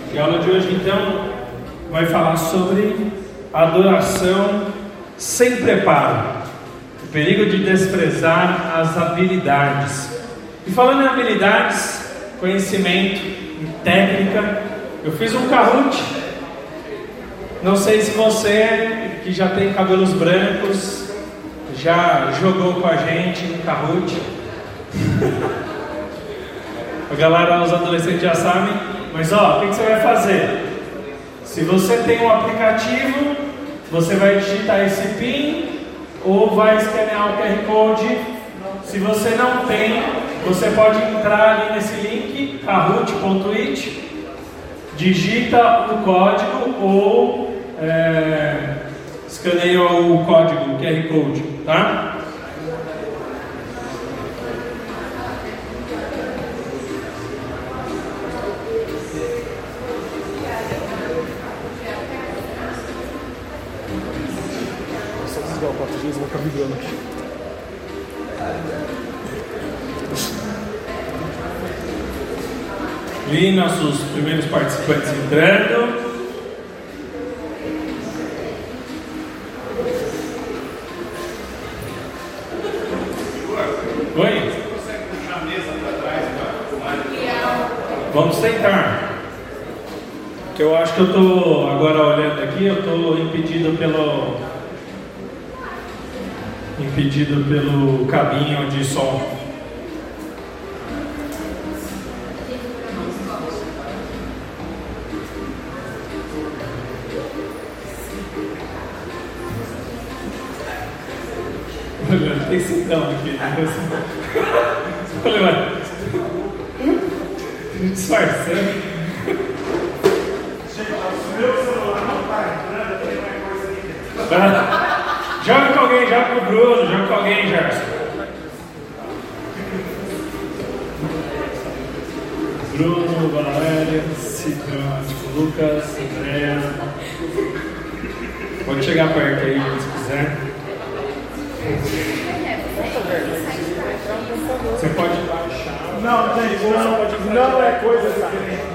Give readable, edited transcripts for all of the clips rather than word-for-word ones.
E a aula de hoje, então, vai falar sobre adoração sem preparo, o perigo de desprezar as habilidades. E falando em habilidades, conhecimento, em técnica, eu fiz um Kahoot. Não sei se você, que já tem cabelos brancos, já jogou com a gente no Kahoot. A galera, os adolescentes já sabem. Mas o que você vai fazer? Se você tem um aplicativo, você vai digitar esse PIN ou vai escanear o QR Code. Se você não tem, você pode entrar ali nesse link, kahoot.it, digita o código ou escaneia o código QR Code, tá? O português vai ficar vibrando aqui. E nossos primeiros participantes entrando. Oi? Você consegue puxar a mesa para trás? Vamos tentar. Que eu acho que eu estou agora olhando aqui, eu estou impedido pelo cabinho de som. Olha, tem cintão aqui. Olha, disfarçando. Gente, o meu celular não está entrando, tem uma coisa aqui. Joga com alguém, joga com o Bruno, joga com alguém, Gerson. Bruno, Valéria, Lucas, Andréa. Pode chegar perto aí, se quiser. Você pode baixar. Não, gente, não é coisa diferente.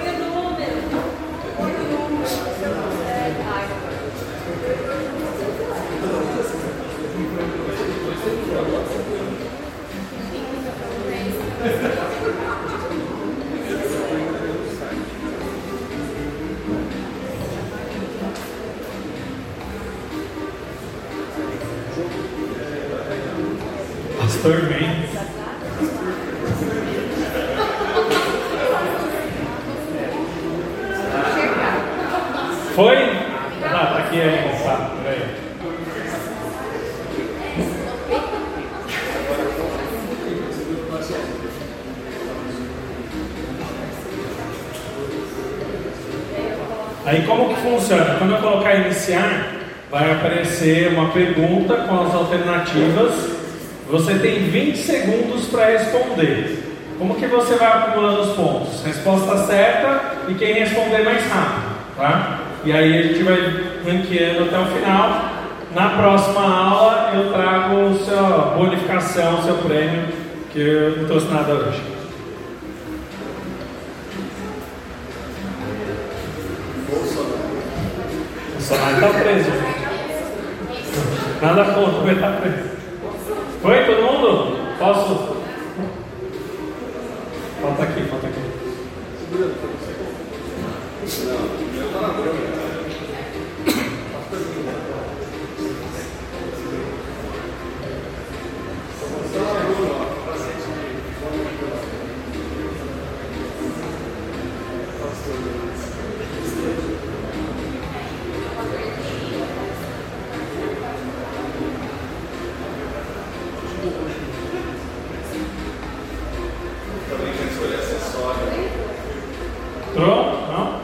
Pastor bem. Foi? Tá aqui ainda, tá, peraí. Aí como que funciona? Quando eu colocar iniciar, vai aparecer uma pergunta com as alternativas. Você tem 20 segundos para responder. Como que você vai acumulando os pontos? Resposta certa e quem responder mais rápido, tá? E aí a gente vai ranqueando até o final. Na próxima aula eu trago sua bonificação, seu prêmio, que eu não trouxe nada hoje. O Bolsonaro está preso. Nada contra, mas está preso. Foi todo mundo? Posso? Falta aqui. Entrou? Não?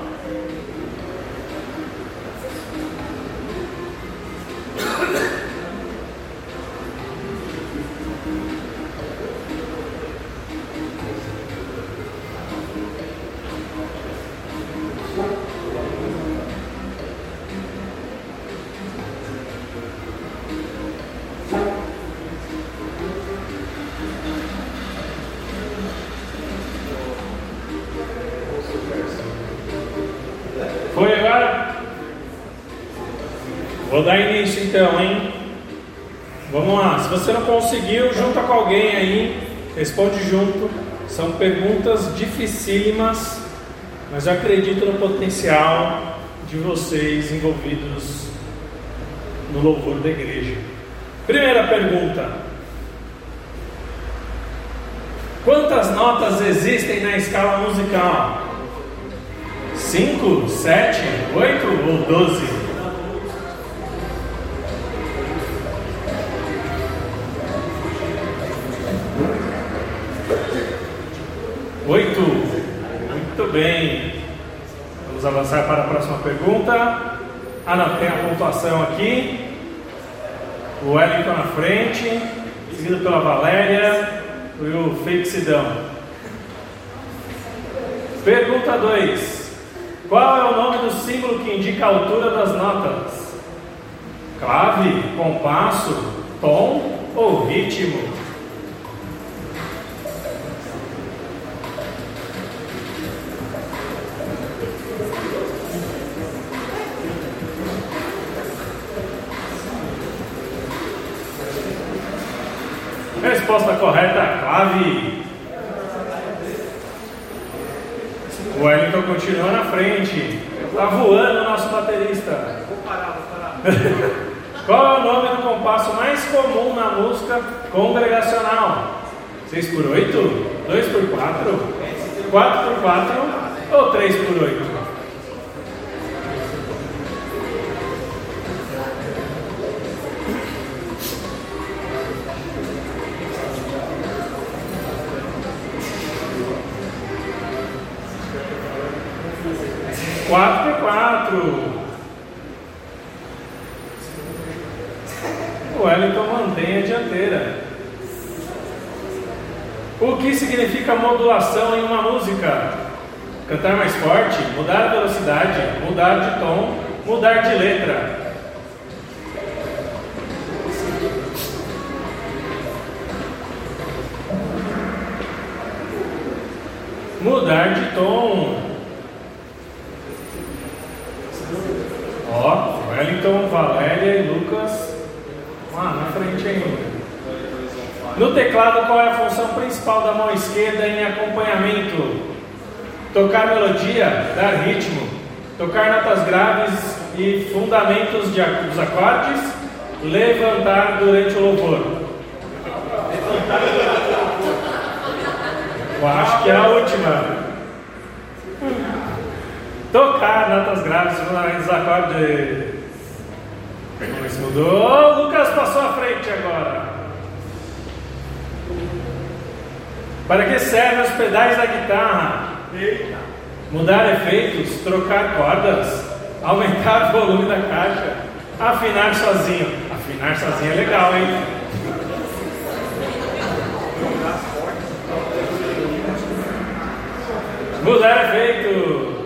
Vou dar início então, hein? Vamos lá. Se você não conseguiu, junta com alguém aí, responde junto. São perguntas dificílimas, mas eu acredito no potencial de vocês envolvidos no louvor da igreja. Primeira pergunta: quantas notas existem na escala musical? 5, 7, 8 ou 12? 8. Muito bem. Vamos avançar para a próxima pergunta. Não, tem a pontuação aqui. O Wellington na frente, seguido pela Valéria e o Feixidão. Pergunta 2. Qual é o nome do símbolo que indica a altura das notas? Clave, compasso, tom ou ritmo? Resposta correta, clave. O Wellington continua na frente. Está voando o nosso baterista. Vou parar. Qual é o nome do compasso mais comum na música congregacional? 6 por 8? 2 por 4? 4 por 4? Ou 3 por 8? Quatro por 4. O Wellington mantém a dianteira. O que significa modulação em uma música? Cantar mais forte, mudar a velocidade, mudar de tom, mudar de letra. Mudar de tom. Ó, Wellington, Valéria e Lucas na frente ainda. No teclado, qual é a função principal da mão esquerda em acompanhamento? Tocar melodia, dar ritmo, tocar notas graves e fundamentos dos acordes, levantar durante o louvor. Eu acho que é a última. Tocar notas graves, fundamentos dos acordes. Vamos ver se mudou. O Lucas passou à frente agora. Para que servem os pedais da guitarra? Mudar efeitos, trocar cordas, aumentar o volume da caixa, afinar sozinho. Afinar sozinho é legal, hein? Mudar efeitos.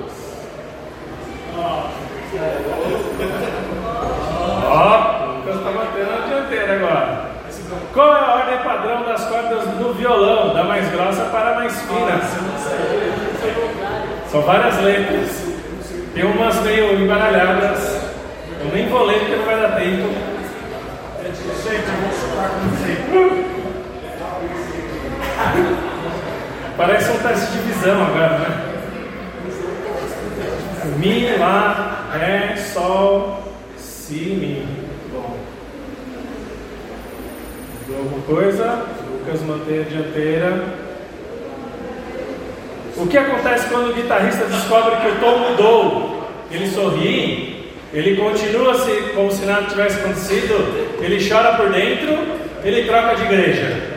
O Lucas está mantendo a dianteira agora. Qual é a ordem padrão das cordas no violão? Da mais grossa para a mais fina. São várias letras. Tem umas meio embaralhadas. Eu nem vou ler porque não vai dar tempo. Parece um teste de visão agora, né? Mi, Lá, Ré, Sol, Si, Mi. Bom. Mudou alguma coisa? Lucas mantém a dianteira. O que acontece quando o guitarrista descobre que o tom mudou? Ele sorri, ele continua como se nada tivesse acontecido, ele chora por dentro, ele troca de igreja.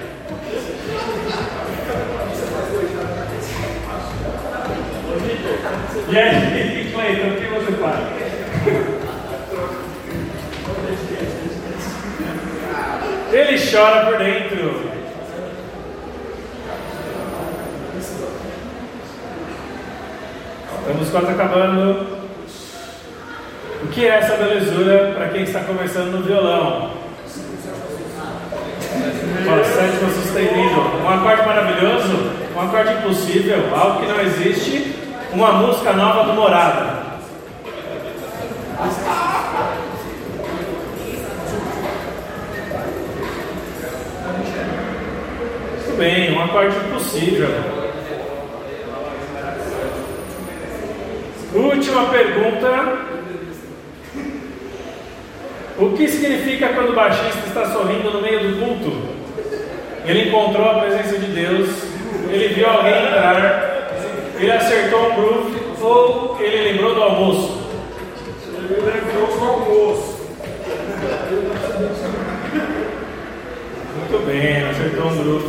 E aí, Cleiton, o que você faz? Ele chora por dentro. Estamos quase acabando. O que é essa belezura para quem está começando no violão? Sétima sustenido. Um acorde maravilhoso, um acorde impossível, algo que não existe, uma música nova do Morada. Muito bem, um acorde impossível. Última pergunta. O que significa quando o baixista está sorrindo no meio do culto? Ele encontrou a presença de Deus, ele viu alguém entrar, ele acertou um groove ou ele lembrou do almoço? Ele lembrou do almoço. Muito bem, acertou um groove.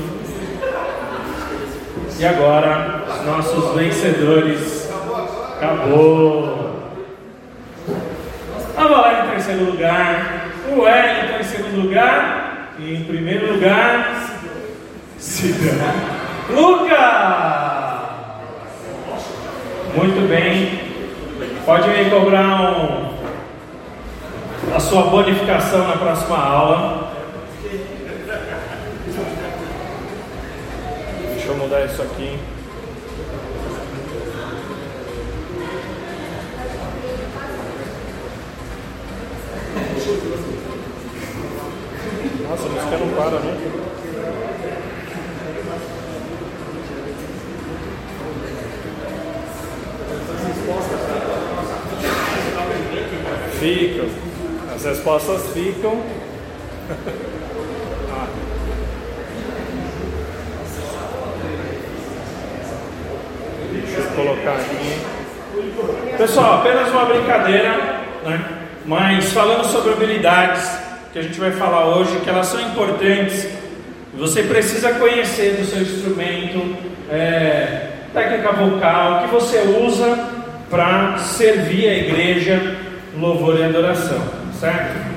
E agora, os nossos vencedores. Acabou. A Valéria em terceiro lugar, o Hélio em terceiro lugar e em primeiro lugar, Cidão. Lucas! Muito bem. Pode me cobrar a sua bonificação na próxima aula. Deixa eu mudar isso aqui. Nossa, a música não para, né? Ficam. As respostas ficam. Deixa eu colocar aqui. Pessoal, apenas uma brincadeira, né? Mas falando sobre habilidades que a gente vai falar hoje, que elas são importantes. Você precisa conhecer do seu instrumento, técnica vocal, que você usa para servir a igreja, louvor e adoração, certo?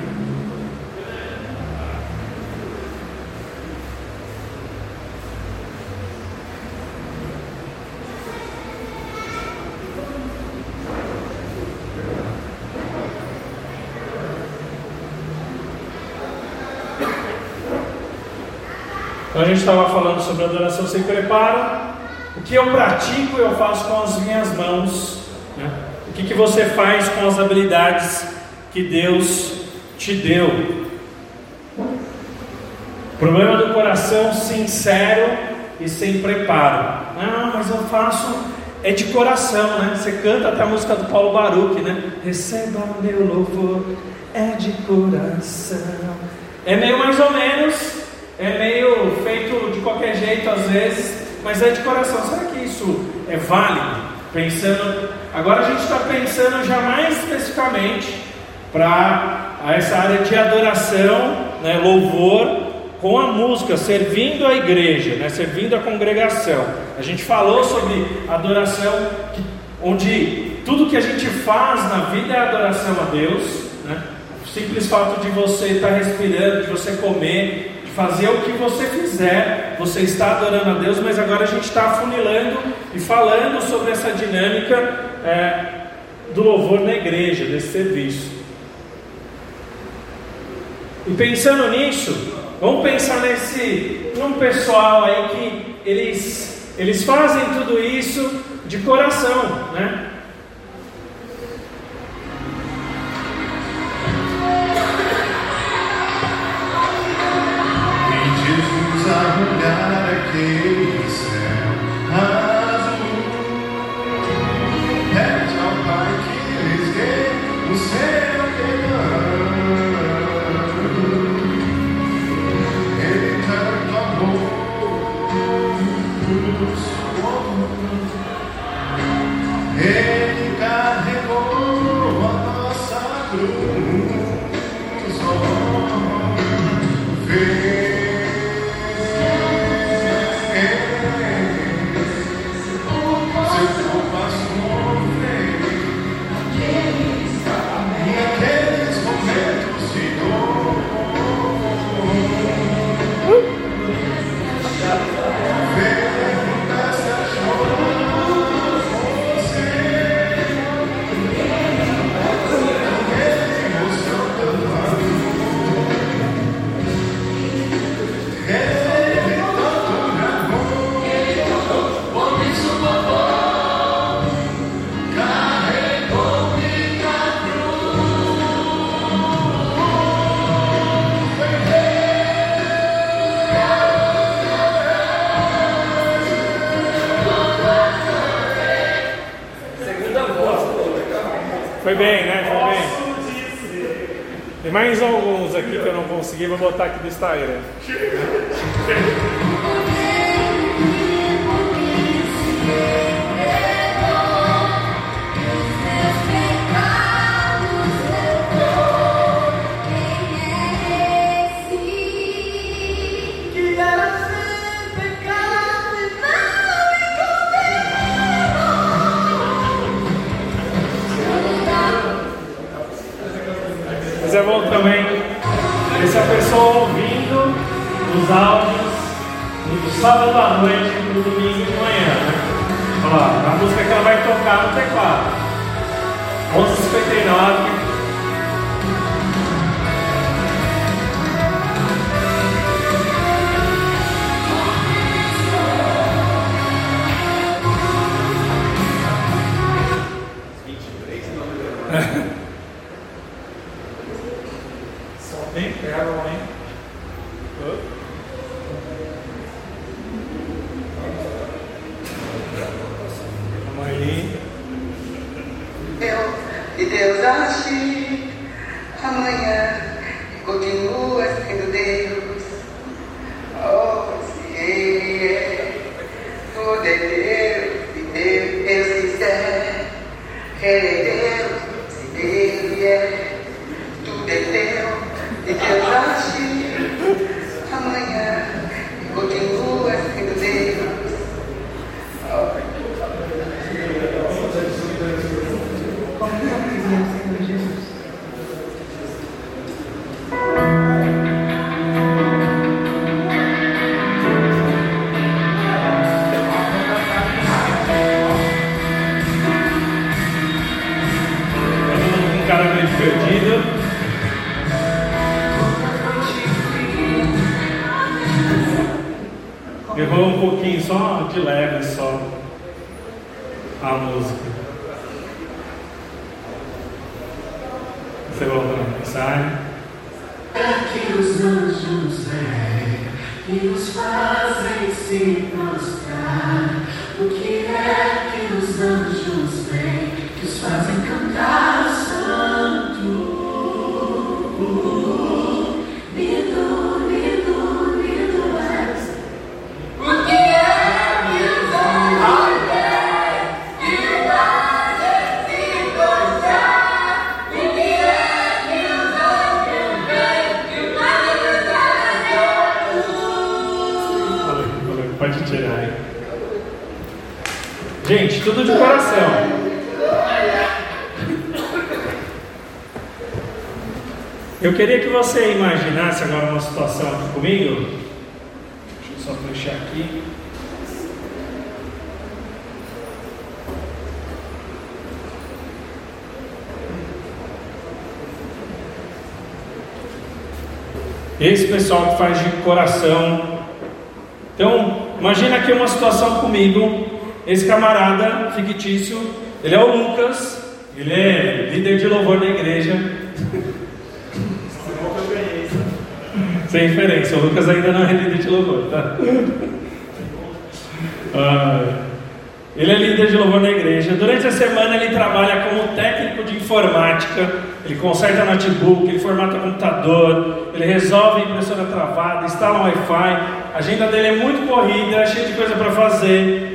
Então a gente estava falando sobre adoração sem preparo. O que eu pratico, eu faço com as minhas mãos, né? O que você faz com as habilidades que Deus te deu? Problema do coração sincero e sem preparo. Ah, mas eu faço de coração, né? Você canta até a música do Paulo Baruch, né? Receba meu louvor, é de coração. É meio mais ou menos, é meio feito de qualquer jeito às vezes, mas é de coração. Será que isso é válido? Agora a gente está pensando já mais especificamente para essa área de adoração, né, louvor com a música, servindo a igreja, né, servindo a congregação. A gente falou sobre adoração, onde tudo que a gente faz na vida é adoração a Deus, né? O simples fato de você estar respirando, de você comer, fazer o que você fizer, você está adorando a Deus. Mas agora a gente está afunilando e falando sobre essa dinâmica do louvor na igreja, desse serviço. E pensando nisso, vamos pensar num pessoal aí que eles fazem tudo isso de coração, né? Olhar aquele céu azul, pede ao Pai que lhes dê o seu perdão. Ele tanto amor nos Ele carregou a nossa cruz. Foi bem, né? Foi bem. Tem mais alguns aqui que eu não consegui, vou botar aqui do Instagram. Mas é bom também ver se a pessoa ouvindo os áudios do sábado à noite e do domingo de manhã, né? Olha lá, a música que ela vai tocar no teclado. 11h59. Tem pérola, hein? Vamos aí. E Deus age amanhã e continua sendo Deus. Oh, se Ele é, tudo é Deus, se Deus quiser. Ele é Deus, se Ele é, tudo é Deus. E Deus age amanhã e continua sendo Deus. Como que eu fiz meu Senhor Jesus? Um cara meio perdido. Errou um pouquinho, só de leve, só a música. Você volta na mensagem. Que os anjos vêm e nos fazem se prostrar. O que é que os anjos vêm que os fazem cantar o santo? Lindo, lindo, lindo és. O que é que os anjos vêm que os fazem se prostrar? O que é que os anjos vêm que os fazem cantar o santo? Pode tirar aí. Gente, tudo de coração. Eu queria que você imaginasse agora uma situação aqui comigo. Deixa eu só fechar aqui. Esse pessoal que faz de coração. Então, imagina aqui uma situação comigo. Esse camarada fictício, ele é o Lucas, ele é líder de louvor da igreja. Sem referência, o Lucas ainda não é líder de louvor, tá? Ele é líder de louvor da igreja. Durante a semana ele trabalha como técnico de informática. Ele conserta notebook, ele formata computador, ele resolve impressora travada, instala um Wi-Fi. A agenda dele é muito corrida, é cheia de coisa para fazer.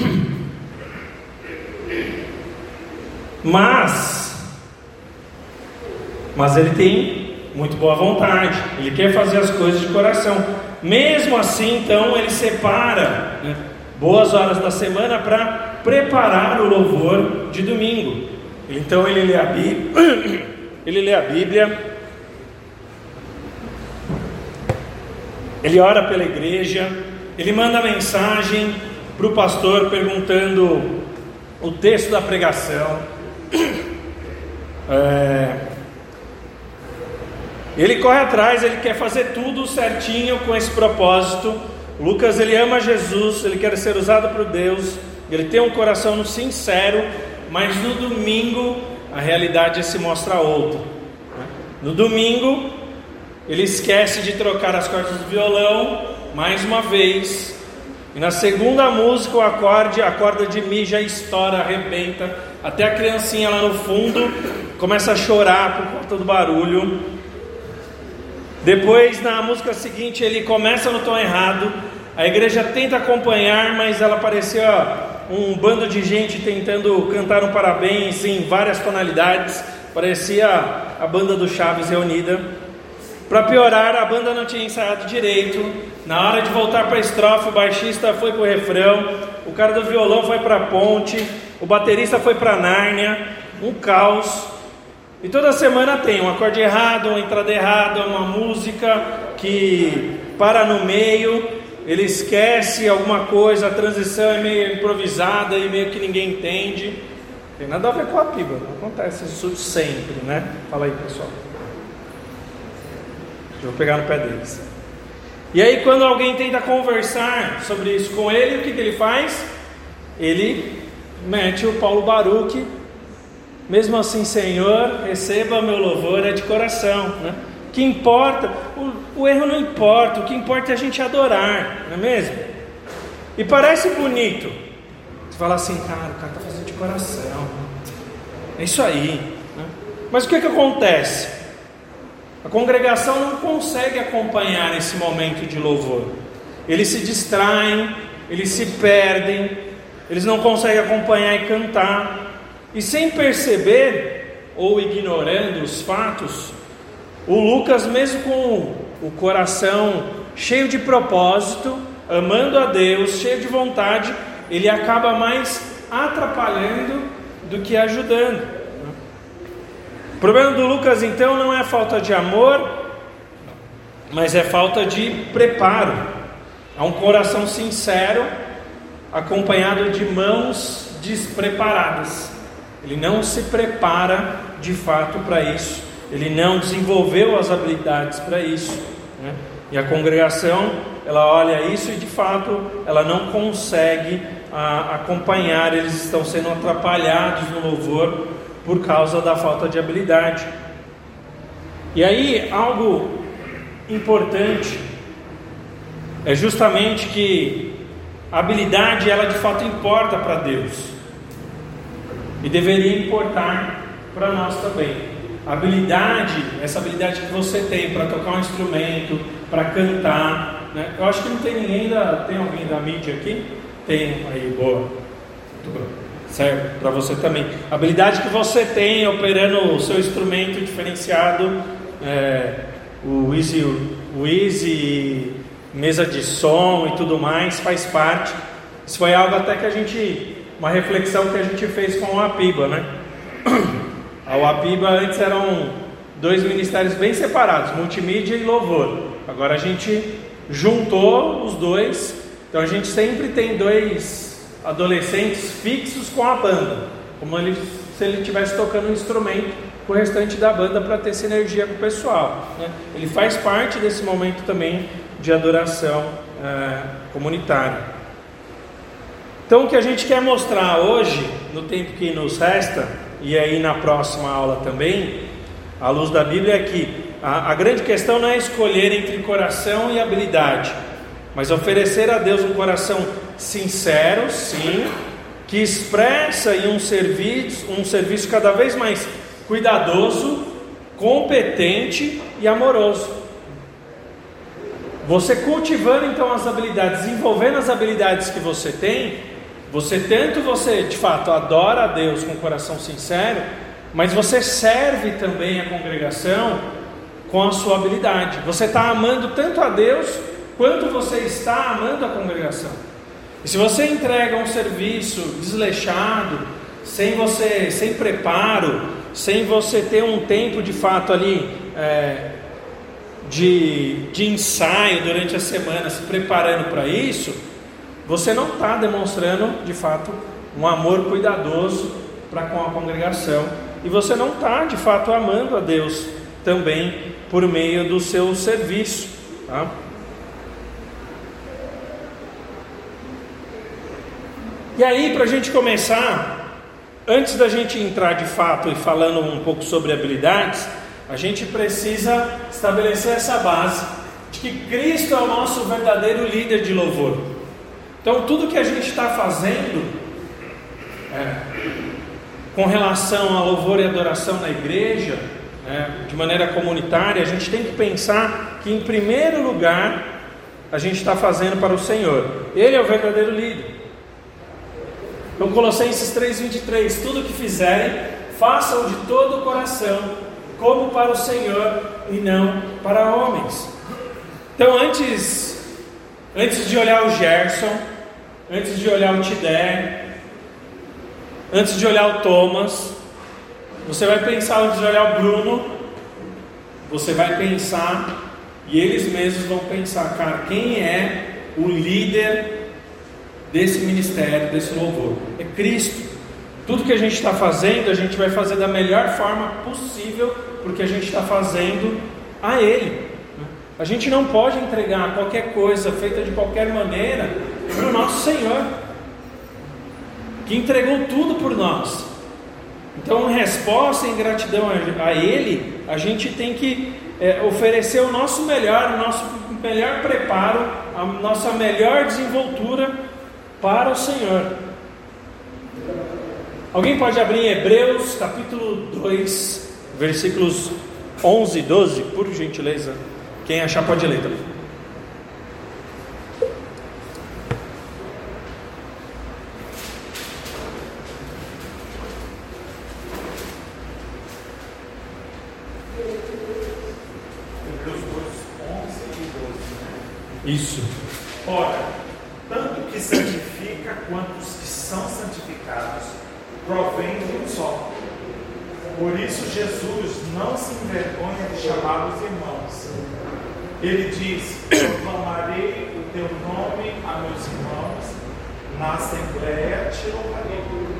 Mas ele tem muito boa vontade, ele quer fazer as coisas de coração. Mesmo assim, então, ele separa, né, boas horas da semana para preparar o louvor de domingo. Então ele lê a Bíblia, ele ora pela igreja, ele manda mensagem para o pastor perguntando o texto da pregação. Ele corre atrás, ele quer fazer tudo certinho com esse propósito. O Lucas, ele ama Jesus, ele quer ser usado por Deus, ele tem um coração sincero, mas no domingo a realidade se mostra outra. No domingo ele esquece de trocar as cordas do violão mais uma vez, e na segunda música o acorde, a corda de Mi já estoura, arrebenta, até a criancinha lá no fundo começa a chorar por conta do barulho. Depois, na música seguinte, ele começa no tom errado. A igreja tenta acompanhar, mas ela parecia um bando de gente tentando cantar um parabéns em várias tonalidades. Parecia a banda do Chaves reunida. Para piorar, a banda não tinha ensaiado direito. Na hora de voltar para a estrofe, o baixista foi para o refrão, o cara do violão foi para a ponte, o baterista foi para Nárnia. Um caos. E toda semana tem um acorde errado, uma entrada errada, uma música que para no meio. Ele esquece alguma coisa, a transição é meio improvisada e meio que ninguém entende. Tem nada a ver com a Bíblia, não acontece isso sempre, né? Fala aí, pessoal. Eu vou pegar no pé deles. E aí, quando alguém tenta conversar sobre isso com ele, o que ele faz? Ele mete o Paulo Baruch. Mesmo assim, Senhor, receba meu louvor, é de coração, né? O que importa, o erro não importa, o que importa é a gente adorar, não é mesmo? E parece bonito. Você fala assim, cara, o cara está fazendo de coração. É isso aí, né? Mas o que acontece? A congregação não consegue acompanhar esse momento de louvor. Eles se distraem, eles se perdem, eles não conseguem acompanhar e cantar. E sem perceber, ou ignorando os fatos, o Lucas, mesmo com o coração cheio de propósito, amando a Deus, cheio de vontade, ele acaba mais atrapalhando do que ajudando. O problema do Lucas, então, não é falta de amor, mas é falta de preparo. Há um coração sincero, acompanhado de mãos despreparadas. Ele não se prepara de fato para isso. Ele não desenvolveu as habilidades para isso, né? E a congregação, ela olha isso e de fato ela não consegue acompanhar. Eles estão sendo atrapalhados no louvor por causa da falta de habilidade. E aí algo importante é justamente que a habilidade, ela de fato importa para Deus e deveria importar para nós também. A habilidade, essa habilidade que você tem para tocar um instrumento, para cantar, né? Eu acho que não tem ninguém tem alguém da mídia aqui? Tem, aí, boa, muito bom, serve para você também. A habilidade que você tem operando o seu instrumento diferenciado, o Easy, mesa de som e tudo mais, faz parte. Isso foi algo até que uma reflexão que a gente fez com o Apiba, né? A UAPIBA antes eram dois ministérios bem separados, multimídia e louvor. Agora a gente juntou os dois, então a gente sempre tem dois adolescentes fixos com a banda, como se ele estivesse tocando um instrumento com o restante da banda para ter sinergia com o pessoal, né? Ele faz parte desse momento também de adoração comunitária. Então o que a gente quer mostrar hoje, no tempo que nos resta, e aí na próxima aula também, à luz da Bíblia, é que a grande questão não é escolher entre coração e habilidade, mas oferecer a Deus um coração sincero, sim, que expressa em um serviço cada vez mais cuidadoso, competente e amoroso. Você cultivando então as habilidades, desenvolvendo as habilidades que você tem, você de fato adora a Deus com o coração sincero, mas você serve também a congregação com a sua habilidade. Você está amando tanto a Deus quanto você está amando a congregação. E se você entrega um serviço desleixado, sem preparo, sem você ter um tempo de fato ali de ensaio durante a semana, se preparando para isso, você não está demonstrando de fato um amor cuidadoso para com a congregação, e você não está de fato amando a Deus também por meio do seu serviço, tá? E aí, para a gente começar, antes da gente entrar de fato e falando um pouco sobre habilidades, a gente precisa estabelecer essa base de que Cristo é o nosso verdadeiro líder de louvor. Então tudo que a gente está fazendo com relação a louvor e adoração na igreja, de maneira comunitária, a gente tem que pensar que, em primeiro lugar, a gente está fazendo para o Senhor. Ele é o verdadeiro líder. Então, Colossenses 3:23: tudo que fizerem, façam de todo o coração, como para o Senhor e não para homens. Então, antes de olhar o Gerson, antes de olhar o Tider, antes de olhar o Thomas, você vai pensar, antes de olhar o Bruno, você vai pensar, e eles mesmos vão pensar, cara, quem é o líder desse ministério, desse louvor? É Cristo. Tudo que a gente está fazendo, a gente vai fazer da melhor forma possível, porque a gente está fazendo a Ele. A gente não pode entregar qualquer coisa feita de qualquer maneira para o nosso Senhor, que entregou tudo por nós. Então, em resposta, em gratidão a Ele, a gente tem que oferecer o nosso melhor, o nosso melhor preparo, a nossa melhor desenvoltura para o Senhor. Alguém pode abrir em Hebreus capítulo 2, versículos 11 e 12, por gentileza. Quem achar pode ler também. Isso. Ora, tanto que santifica quanto os que são santificados provém de um só. Por isso Jesus não se envergonha de chamá-los irmãos. Ele diz: proclamarei o teu nome a meus irmãos, na assembleia te louvarei.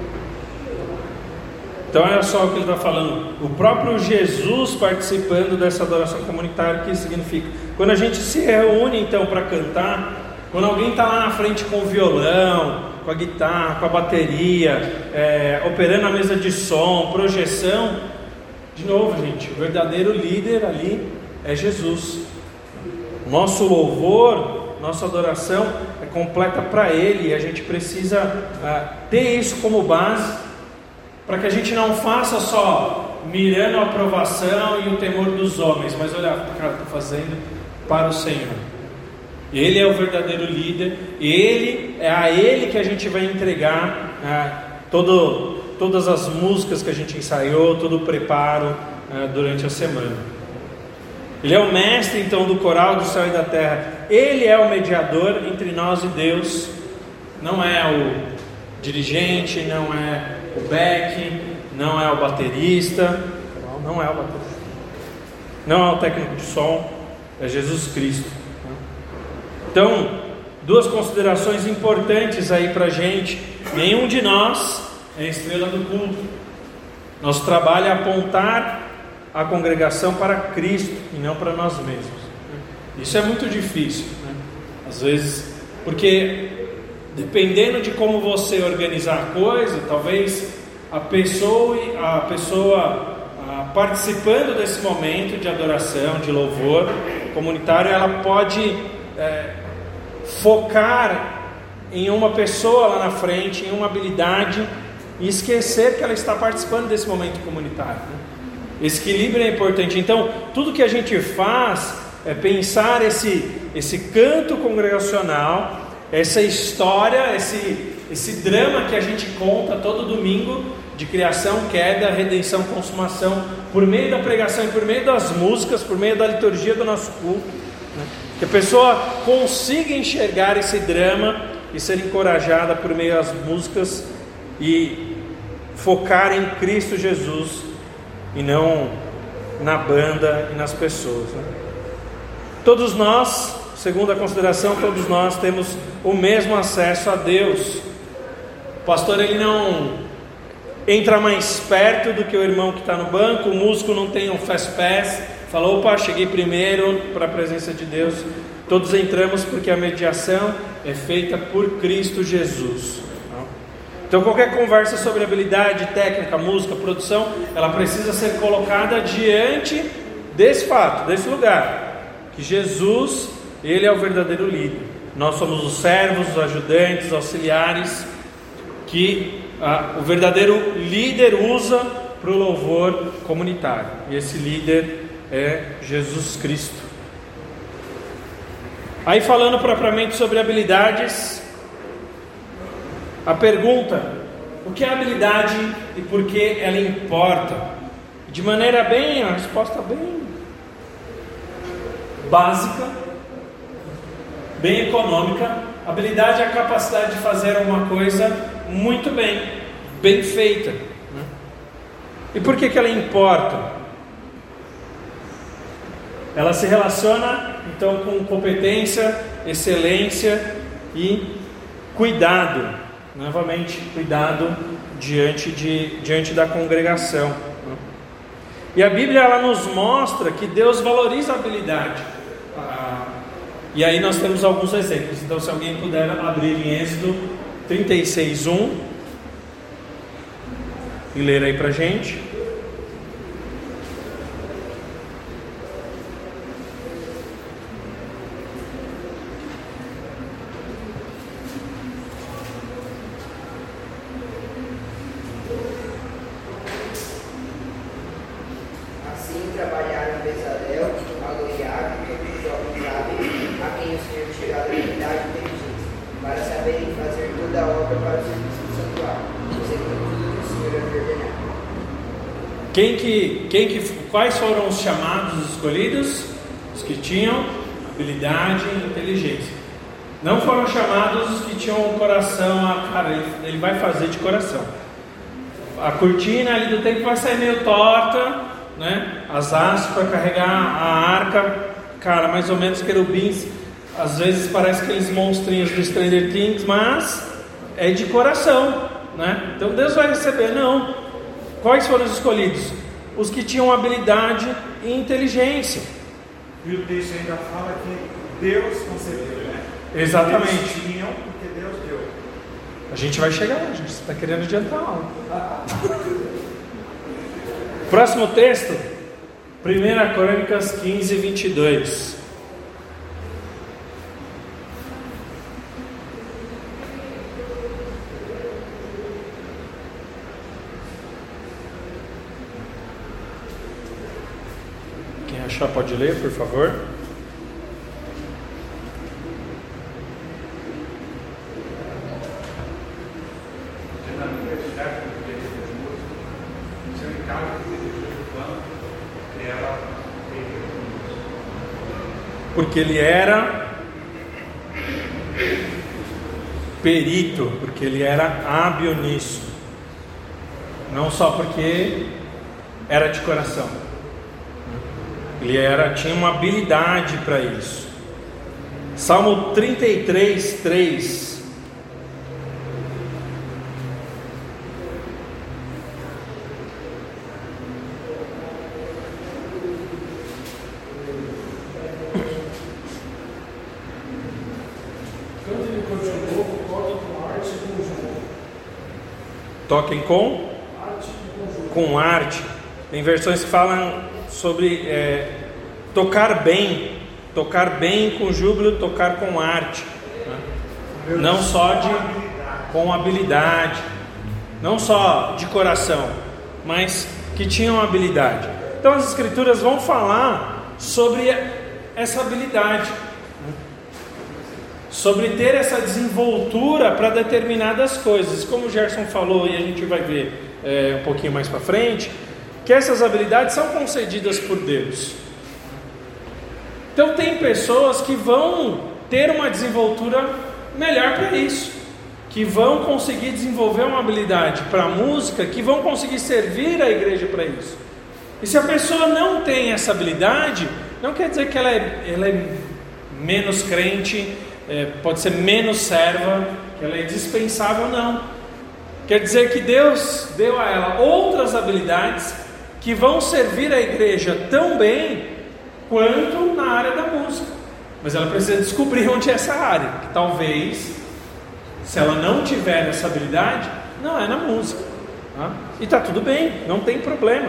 Então olha só o que ele está falando. O próprio Jesus participando dessa adoração comunitária. O que isso significa? Quando a gente se reúne então para cantar, quando alguém está lá na frente com o violão, com a guitarra, com a bateria, operando a mesa de som, projeção, de novo, gente, o verdadeiro líder ali é Jesus. Nosso louvor, nossa adoração é completa para Ele, e a gente precisa ter isso como base, para que a gente não faça só mirando a aprovação e o temor dos homens, mas olha, cara, estou fazendo para o Senhor. Ele é o verdadeiro líder, e é a Ele que a gente vai entregar todas as músicas que a gente ensaiou, todo o preparo durante a semana. Ele é o mestre então do coral do céu e da terra. Ele é o mediador entre nós e Deus. Não é o dirigente, não é o back, não é o baterista, não é o baterista, não é o técnico de som, é Jesus Cristo. Então, duas considerações importantes aí pra gente. Nenhum de nós é estrela do culto. Nosso trabalho é apontar a congregação para Cristo e não para nós mesmos. Isso é muito difícil, né? Às vezes, porque dependendo de como você organizar a coisa, talvez a pessoa participando desse momento de adoração, de louvor comunitário, ela pode focar em uma pessoa lá na frente, em uma habilidade, e esquecer que ela está participando desse momento comunitário, né? Esse equilíbrio é importante. Então, tudo que a gente faz é pensar esse canto congregacional, essa história, esse drama que a gente conta todo domingo, de criação, queda, redenção, consumação, por meio da pregação e por meio das músicas, por meio da liturgia do nosso culto, né? Que a pessoa consiga enxergar esse drama e ser encorajada por meio das músicas e focar em Cristo Jesus e não na banda e nas pessoas, né? Todos nós, segundo a consideração, todos nós temos o mesmo acesso a Deus. O pastor, ele não entra mais perto do que o irmão que está no banco. O músico não tem um fast pass, falou, opa, cheguei primeiro para a presença de Deus. Todos entramos porque a mediação é feita por Cristo Jesus. Então qualquer conversa sobre habilidade, técnica, música, produção, ela precisa ser colocada diante desse fato, desse lugar, que Jesus, Ele é o verdadeiro líder. Nós somos os servos, os ajudantes, os auxiliares, que o verdadeiro líder usa para o louvor comunitário. E esse líder é Jesus Cristo. Aí, falando propriamente sobre habilidades, a pergunta: o que é habilidade e por que ela importa? De maneira bem, a resposta bem básica, bem econômica. Habilidade é a capacidade de fazer uma coisa muito bem, bem feita. E por que ela importa? Ela se relaciona então com competência, excelência e cuidado. Novamente, cuidado diante da congregação. E a Bíblia ela nos mostra que Deus valoriza a habilidade. E aí nós temos alguns exemplos. Então, se alguém puder abrir em Êxodo 36:1 e ler aí pra gente. Quais foram os chamados, os escolhidos? Os que tinham habilidade e inteligência. Não foram chamados os que tinham o coração, cara, ele vai fazer de coração. A cortina ali do templo vai sair meio torta, né? As hastes para carregar a arca, cara, mais ou menos querubins. Às vezes parece aqueles monstrinhos do Stranger Things, mas é de coração, né? Então Deus vai receber. Não. Quais foram os escolhidos? Os que tinham habilidade e inteligência. E o texto ainda fala que Deus concedeu, né? Exatamente. Eles tinham porque Deus deu. A gente vai chegar lá, gente. Você está querendo adiantar a aula. Próximo texto, 1 Crônicas 15:22. Pode ler, por favor. Porque ele era perito, porque ele era hábil nisso, não só porque era de coração. Ele tinha uma habilidade para isso. Salmo 33:3. Quando ele continuou, toquem com arte e conjunto. Toquem com? Arte e conjunto. Com arte. Tem versões que falam sobre tocar bem com júbilo, tocar com arte, né? Não só com habilidade, não só de coração, mas que tinham habilidade. Então as escrituras vão falar sobre essa habilidade, né? Sobre ter essa desenvoltura para determinadas coisas, como o Gerson falou e a gente vai ver um pouquinho mais para frente, que essas habilidades são concedidas por Deus. Então tem pessoas que vão ter uma desenvoltura melhor para isso, que vão conseguir desenvolver uma habilidade para a música, que vão conseguir servir a igreja para isso. E se a pessoa não tem essa habilidade, não quer dizer que ela é menos crente, pode ser menos serva, que ela é dispensável, não. Quer dizer que Deus deu a ela outras habilidades que vão servir a igreja tão bem quanto na área da música. Mas ela precisa descobrir onde é essa área, que talvez, se ela não tiver essa habilidade, não é na música, tá? E está tudo bem, não tem problema.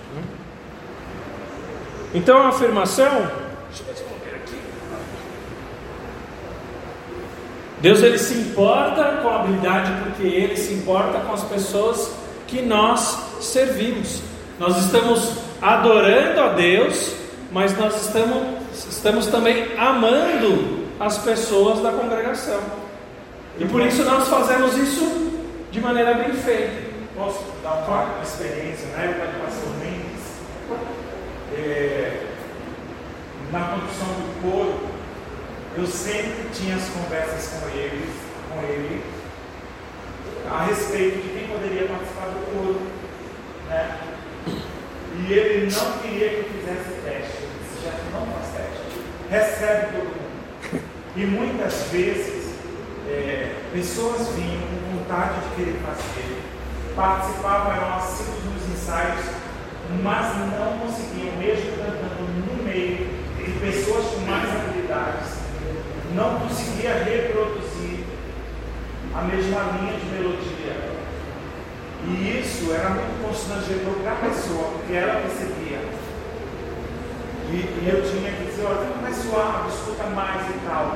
Então a afirmação, deixa eu ver se eu coloquei aqui. Deus, ele se importa com a habilidade porque ele se importa com as pessoas que nós servimos. Nós estamos adorando a Deus, mas nós estamos também amando as pessoas da congregação. E por isso nós fazemos isso de maneira bem feita. Posso dar uma experiência? Na época do pastor Mendes, na condução do coro, eu sempre tinha as conversas com ele a respeito de quem poderia participar do coro, né? E ele não queria que eu fizesse teste. Eu disse: já não faz teste, recebe todo mundo. E muitas vezes pessoas vinham com vontade de querer fazer, participavam, eram assíduos nos ensaios, mas não conseguiam, mesmo cantando no meio de pessoas com mais habilidades, não conseguia reproduzir a mesma linha de melodia. E isso era muito constrangedor para a pessoa, porque ela percebia. E eu tinha que dizer: olha, fica mais suave, escuta mais e tal.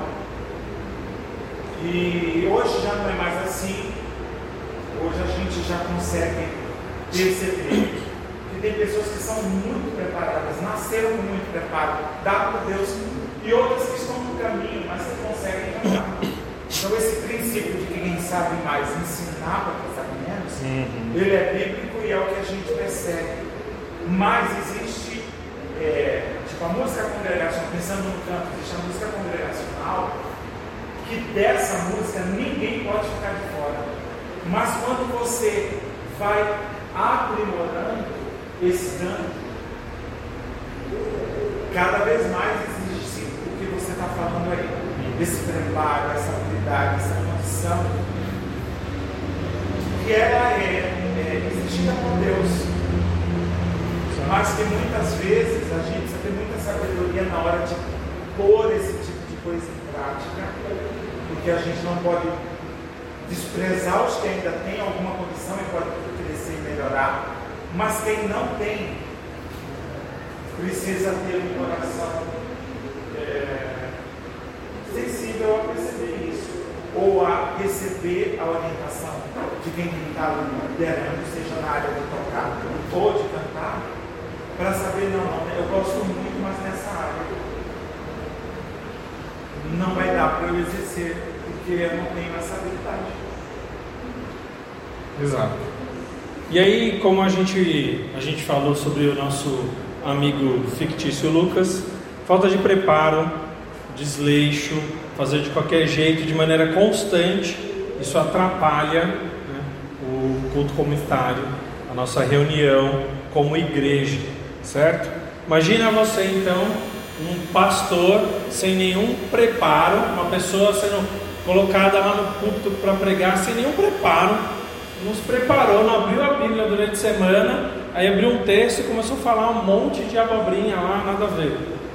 E hoje já não é mais assim. Hoje a gente já consegue perceber que tem pessoas que são muito preparadas, nasceram com muito preparo, dado por Deus, e outras que estão no caminho, mas que conseguem cantar. Então esse princípio de que quem sabe mais ensinar para quem sabe menos, ele é bíblico e é o que a gente percebe. Mas existe, tipo a música congregacional, pensando no canto, existe a música congregacional, que dessa música ninguém pode ficar de fora. Mas quando você vai aprimorando esse canto, cada vez mais existe o que você está falando aí, esse preparo, essa habilidade, essa condição, que ela é exigida por Deus, mas que muitas vezes a gente precisa ter muita sabedoria na hora de pôr esse tipo de coisa em prática, porque a gente não pode desprezar os que ainda têm alguma condição e podem crescer e melhorar, mas quem não tem precisa ter um coração sensível a perceber isso, ou a receber a orientação de quem está liderando, seja na área de tocar ou de cantar, para saber: não, eu gosto muito, mas nessa área não vai dar para eu exercer, porque eu não tenho essa habilidade. Exato. E aí, como a gente falou sobre o nosso amigo fictício Lucas, falta de preparo, desleixo, fazer de qualquer jeito, de maneira constante, isso atrapalha, né, o culto comunitário, a nossa reunião como igreja, certo? Imagina você então, um pastor sem nenhum preparo, uma pessoa sendo colocada lá no púlpito para pregar sem nenhum preparo, não se preparou, não abriu a Bíblia durante a semana, aí abriu um texto e começou a falar um monte de abobrinha lá, nada a ver.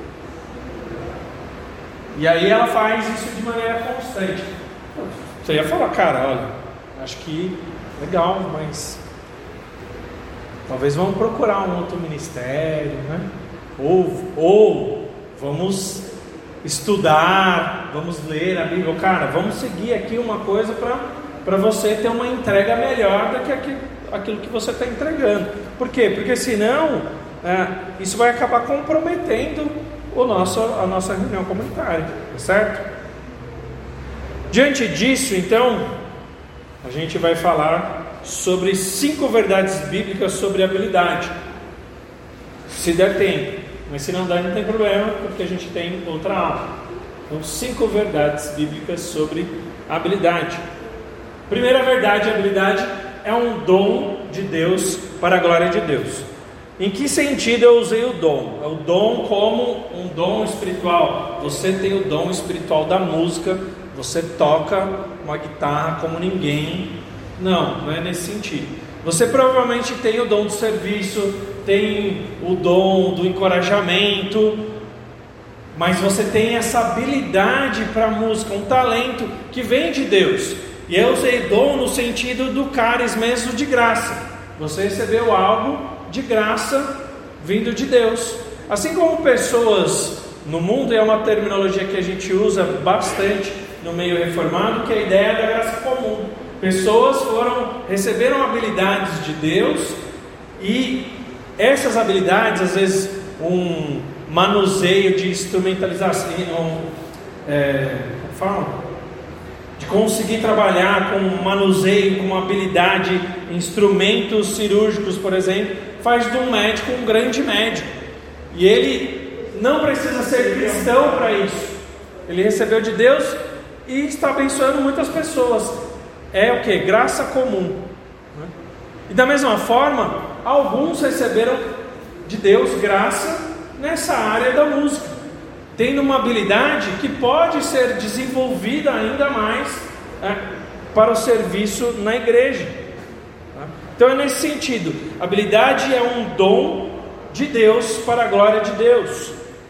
E aí ela faz isso de maneira constante. Você ia falar: cara, olha, acho que legal, mas talvez vamos procurar um outro ministério, né? Ou vamos estudar, vamos ler a Bíblia. Cara, vamos seguir aqui uma coisa para você ter uma entrega melhor do que aquilo que você está entregando. Por quê? Porque senão isso vai acabar comprometendo a nossa reunião comunitária, certo? Diante disso, então, a gente vai falar sobre 5 verdades bíblicas sobre habilidade, se der tempo, mas se não der, não tem problema, porque a gente tem outra aula. Então, 5 verdades bíblicas sobre habilidade. Primeira verdade: a habilidade é um dom de Deus para a glória de Deus. Em que sentido eu usei o dom? É o dom como um dom espiritual. Você tem o dom espiritual da música, você toca uma guitarra como ninguém. Não é nesse sentido. Você provavelmente tem o dom do serviço, tem o dom do encorajamento, mas você tem essa habilidade para a música, um talento que vem de Deus. E eu usei dom no sentido do caris mesmo, de graça. Você recebeu algo de graça vindo de Deus. Assim como pessoas no mundo, é uma terminologia que a gente usa bastante, no meio reformado, que é a ideia da graça comum. Pessoas receberam habilidades de Deus, e essas habilidades, às vezes um manuseio de instrumentalização, de conseguir trabalhar com manuseio, com habilidade, instrumentos cirúrgicos, por exemplo, faz de um médico um grande médico. E ele não precisa ser cristão para isso. Ele recebeu de Deus e está abençoando muitas pessoas. É o que? Graça comum. E da mesma forma, alguns receberam de Deus graça nessa área da música, tendo uma habilidade que pode ser desenvolvida ainda mais para o serviço na igreja. Então é nesse sentido, a habilidade é um dom de Deus para a glória de Deus.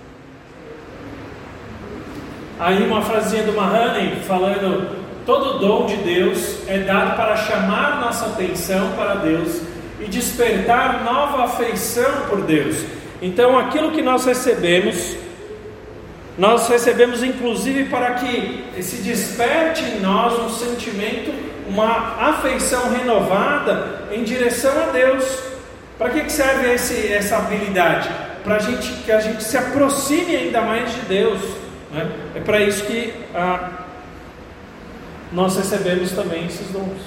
Aí uma frasinha do Mahoney falando: todo dom de Deus é dado para chamar nossa atenção para Deus e despertar nova afeição por Deus. Então aquilo que nós recebemos inclusive para que se desperte em nós um sentimento, uma afeição renovada em direção a Deus. Para que serve essa habilidade? Para que a gente se aproxime ainda mais de Deus, né? É para isso que nós recebemos também esses dons.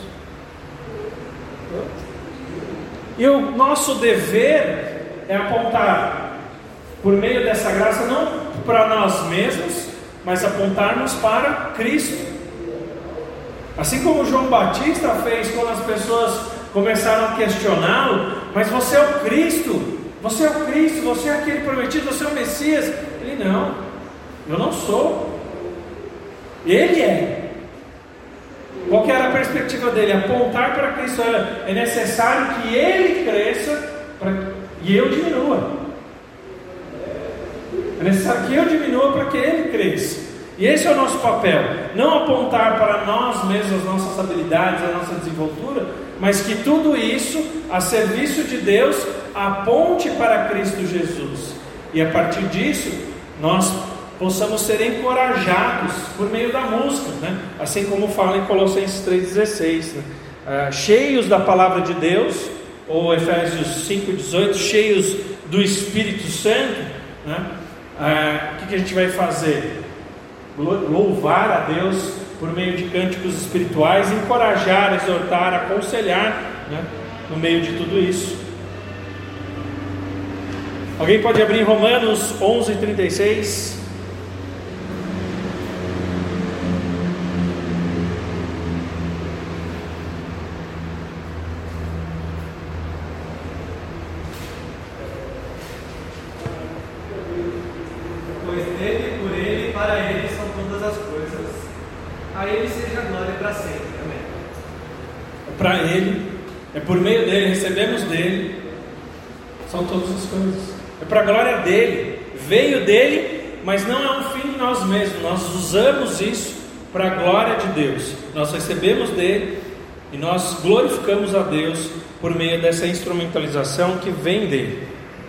E o nosso dever é apontar, por meio dessa graça, não para nós mesmos, mas apontarmos para Cristo. Assim como João Batista fez quando as pessoas começaram a questioná-lo: mas você é o Cristo, você é o Cristo, você é aquele prometido, você é o Messias. Ele: não, eu não sou, ele é. Qual que era a perspectiva dele? Apontar para Cristo. É necessário que ele cresça e eu diminua. É necessário que eu diminua para que ele cresça. E esse é o nosso papel. Não apontar para nós mesmos as nossas habilidades, a nossa desenvoltura, mas que tudo isso, a serviço de Deus, aponte para Cristo Jesus. E a partir disso, nós possamos ser encorajados por meio da música, né? Assim como fala em Colossenses 3,16, né? Cheios da palavra de Deus, ou Efésios 5,18, cheios do Espírito Santo, né? O que a gente vai fazer? Louvar a Deus por meio de cânticos espirituais, encorajar, exortar, aconselhar, né? No meio de tudo isso. Alguém pode abrir Romanos 11:36? Para Ele, é por meio dele, recebemos dele, são todas as coisas, é para a glória dele, veio dele, mas não é um fim de nós mesmos, nós usamos isso para a glória de Deus, nós recebemos dele e nós glorificamos a Deus por meio dessa instrumentalização que vem dele.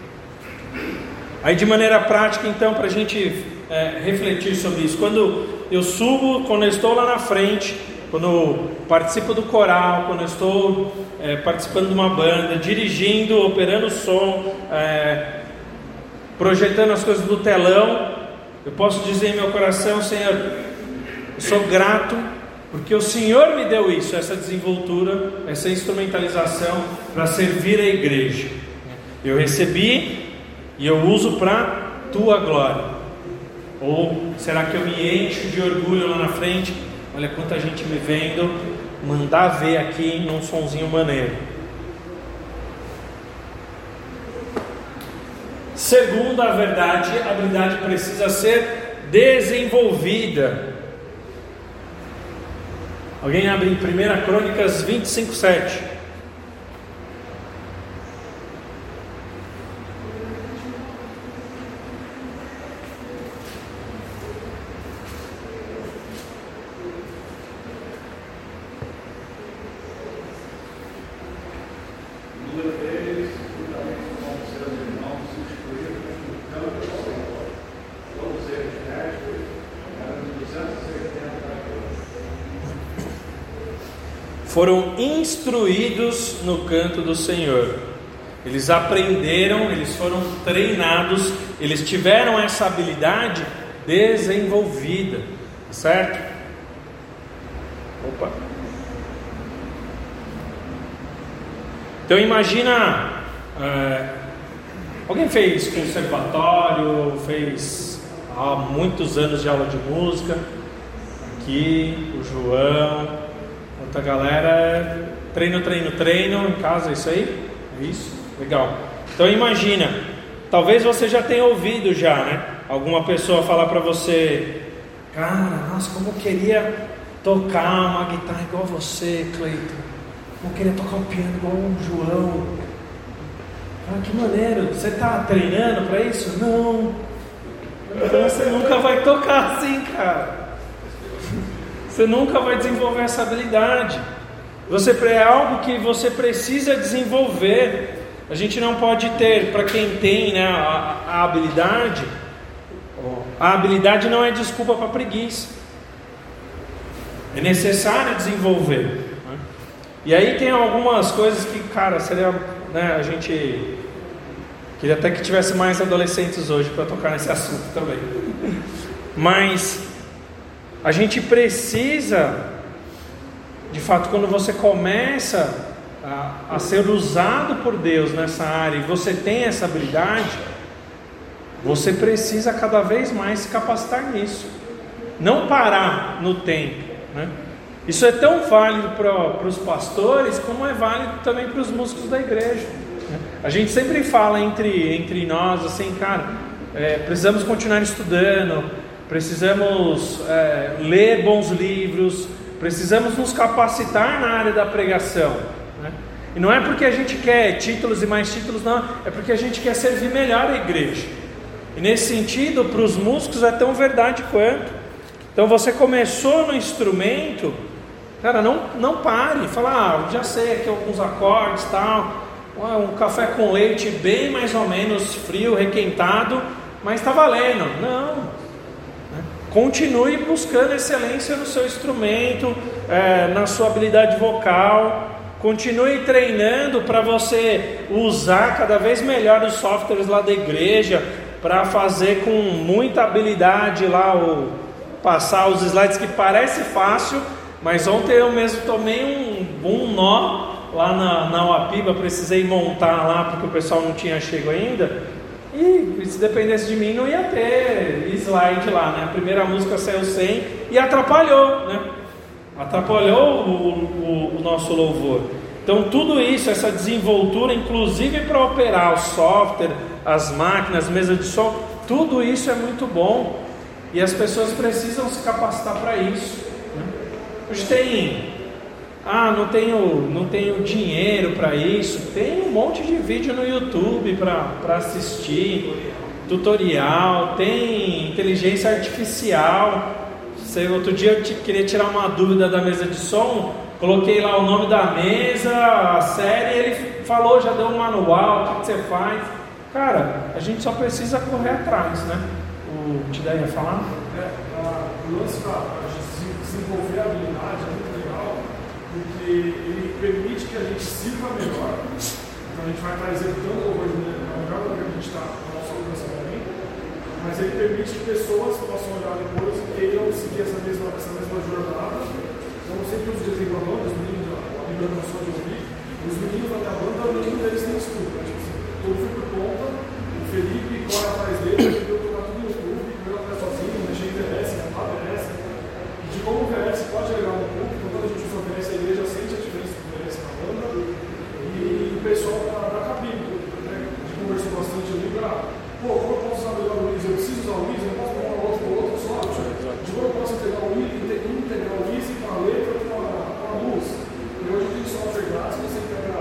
Aí de maneira prática então, para a gente refletir sobre isso, quando eu subo, quando eu estou lá na frente, quando eu participo do coral, quando eu estou participando de uma banda, dirigindo, operando o som, projetando as coisas do telão, eu posso dizer em meu coração: Senhor, eu sou grato, porque o Senhor me deu isso, essa desenvoltura, essa instrumentalização para servir a igreja. Eu recebi e eu uso para Tua glória. Ou será que eu me encho de orgulho lá na frente? Olha quanta gente me vendo, mandar ver aqui num sonzinho maneiro. Segundo a verdade, a habilidade precisa ser desenvolvida. Alguém abre em 1 Crônicas 25:7. foram instruídos no canto do Senhor. Eles aprenderam, eles foram treinados, eles tiveram essa habilidade desenvolvida, certo? Opa. Então imagina, alguém fez conservatório, fez há muitos anos de aula de música, aqui o João, outra galera, treino em casa, é isso aí? É isso? Legal. Então imagina, talvez você já tenha ouvido já, né? Alguma pessoa falar para você: cara, nossa, como eu queria tocar uma guitarra igual você, Cleiton. Como eu queria tocar um piano igual o João. Ah, que maneiro. Você está treinando para isso? Não. Então você nunca vai tocar assim, cara. Você nunca vai desenvolver essa habilidade. É algo que você precisa desenvolver. A gente não pode ter, para quem tem, né, a habilidade. A habilidade não é desculpa para preguiça. É necessário desenvolver, né? E aí tem algumas coisas que, cara, seria, né, a gente queria até que tivesse mais adolescentes hoje para tocar nesse assunto também. Mas a gente precisa, de fato, quando você começa a ser usado por Deus nessa área e você tem essa habilidade, você precisa cada vez mais se capacitar nisso, não parar no tempo, né? Isso é tão válido para os pastores como é válido também para os músicos da igreja, né? A gente sempre fala entre nós assim, cara, precisamos continuar estudando, precisamos ler bons livros, precisamos nos capacitar na área da pregação, né? E não é porque a gente quer títulos e mais títulos, não, é porque a gente quer servir melhor a igreja. E nesse sentido, para os músicos é tão verdade quanto. Então você começou no instrumento, cara, não pare, fala, já sei aqui alguns acordes, tal, um café com leite bem mais ou menos frio, requentado, mas está valendo. Não, né? Continue buscando excelência no seu instrumento, na sua habilidade vocal. Continue treinando para você usar cada vez melhor os softwares lá da igreja, para fazer com muita habilidade lá, passar os slides, que parece fácil, mas ontem eu mesmo tomei um nó lá na Uapiba, precisei montar lá porque o pessoal não tinha chego ainda, e se dependesse de mim não ia ter slide lá, né? A primeira música saiu sem e atrapalhou, né? Atrapalhou o nosso louvor. Então tudo isso, essa desenvoltura, inclusive para operar o software, as máquinas, mesa de som, tudo isso é muito bom, e as pessoas precisam se capacitar para isso, né? Hoje tem, não tenho dinheiro para isso, tem um monte de vídeo no YouTube para assistir, tutorial, tem inteligência artificial. Outro dia eu queria tirar uma dúvida da mesa de som, coloquei lá o nome da mesa, a série, ele falou, já deu um manual, o que você faz. Cara, a gente só precisa correr atrás, né? O Tidé ia falar? O lance para desenvolver a habilidade é muito legal, porque ele permite que a gente sirva melhor. Então a gente vai estar executando o louvor melhor do que a gente está no nosso alcance também, mas ele permite que pessoas possam olhar depois e queiram seguir essa mesma jornada. Então eu sempre uso de exemplo a banda, os meninos, a Bíblia não só de ouvir, os meninos da banda, o menino deles tem estudo, né? Tudo foi por conta, o Felipe corre atrás dele, ele veio tocar tudo no YouTube, veio atrás sozinho, mexer em VS, cantar VS, e de como o VS pode agregar um pouco, então quando a gente usa o VS, a igreja sente a diferença do VS na banda, e o pessoal da cabine, né? A gente conversou bastante ali para, como eu posso usar melhor o Wiz? Eu preciso usar o Wiz, eu posso pegar o outro só, de como eu posso integrar o Wiz, integrar o Wiz com a letra, com a luz, e hoje tem software grátis, você integra